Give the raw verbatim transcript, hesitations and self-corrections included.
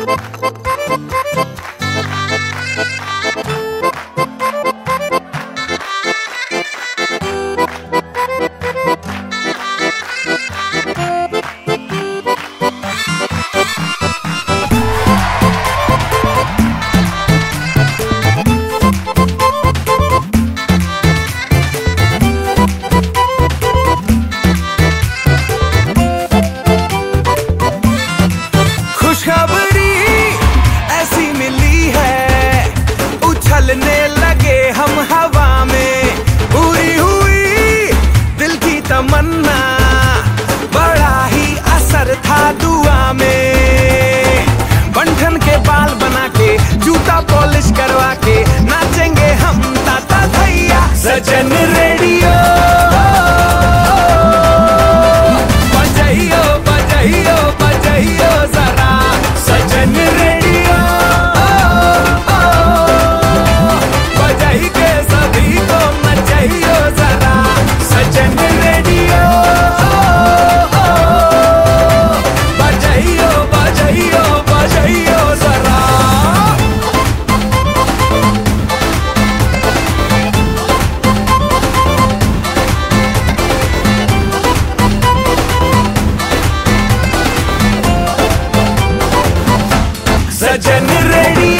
खुशखबरी ऐसी मिली है, उछलने लगे हम हवा में। पूरी हुई दिल की तमन्ना, बड़ा ही असर था दुआ में। बंठन के बाल बना के, जूता पॉलिश करवा के, नाचेंगे हम ताता थैया। सजन रेडियो बजाइयो बजाइयो बजाइयो जरा, सजन रेडियो बजाई के सभी को मचाइयो जरा। सजन रेडियो बजाइयो बजाइयो बजाइयो जरा। सजन रेडियो